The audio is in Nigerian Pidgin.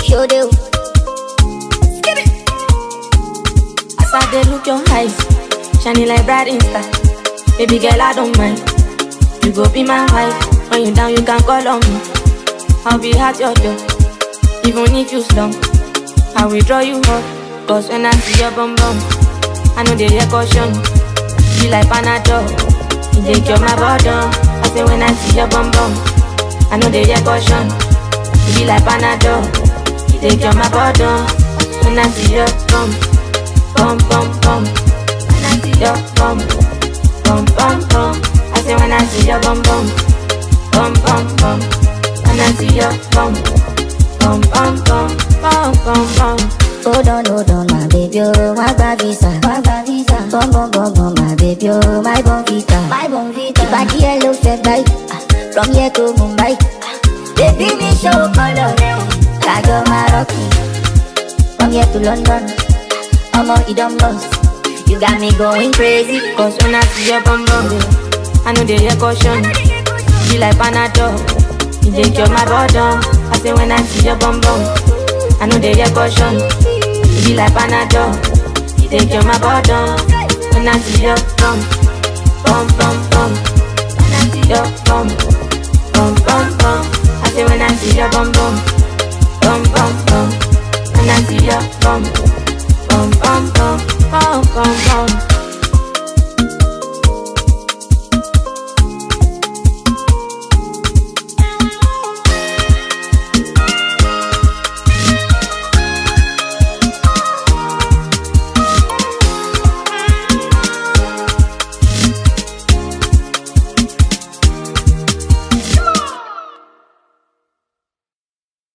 yo do. As I dey look your eyes, shining like bright star. Baby girl, I don't mind. You go be my wife. When you down, you can call on me. I'll be at your door, even if you slump. I will draw you up, cause when I see your bum bum, I know they hear caution. Be like Panadol, you take cure my bottom. I say when I see your bum bum, I know they hear caution. Be like Panadol, you take cure my bottom. When I see your bum bum, when I see your bum bum. I say when I see your bum bum, when I see your bum bum. Hold on, my baby, oh, my visa. Bum, my baby, oh, my bonvita. If I get yellow set bike, from here to Mumbai, baby, me show color, Kago Marocci. From here to London, I'm on Idom Lost. You got me going crazy, cause when I see your bum bum, I know they hear caution. Be like Panadol, you take cure my bottom. I say when I see your bum bum, I know they hear caution. Be like Panadol, you take cure my bottom. When I see your bum bum, when I see your bum bum. I say when I see your bum bum, when I see your bum bum.